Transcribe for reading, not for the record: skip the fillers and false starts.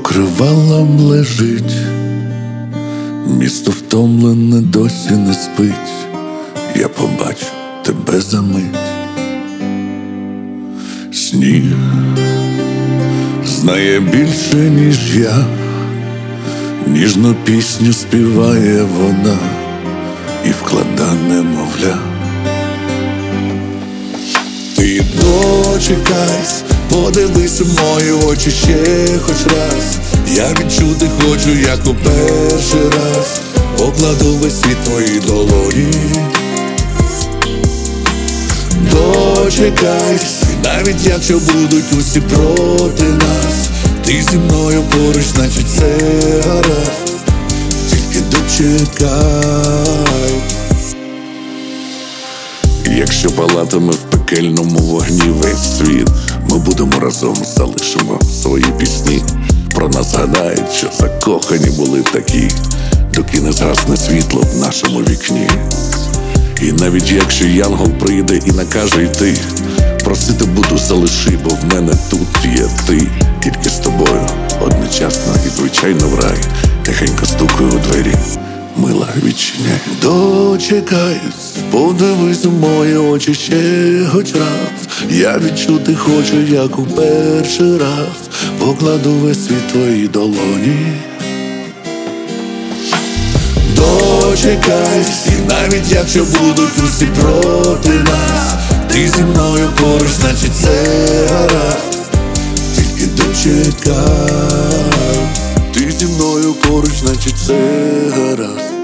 покривалом лежить, місто втомлене досі не спить. Я побачу тебе за мить. Сніг знає більше, ніж я, ніжну пісню співає вона і вклада немовля. Ти дочекайся, подивись у мої очі ще хоч раз. Я відчути хочу, як у перший раз. Покладу весь світ твої долоні. Дочекайся, навіть якщо будуть усі проти нас, ти зі мною поруч, значить все гаразд. Тільки дочекай. Якщо палатиме в пекельному вогні весь світ, ми будемо разом, залишимо свої пісні. Про нас згадають, що закохані були такі, доки не згасне світло в нашому вікні. І навіть якщо янгол прийде і накаже йти, просити буду залиши, бо в мене тут є ти. Тільки з тобою одночасно і звичайно в рай. Тихенько стукаю у двері, мила відчиняй. Дочекаюсь, подивись у мої очі ще хоч раз. Я відчути хочу, як у перший раз. Покладу весь світ твої долоні. Дочекайся, і навіть якщо будуть усі проти нас, ти зі мною поруч, значить все гаразд. Тільки дочекай. Ти зі мною поруч, значить все гаразд.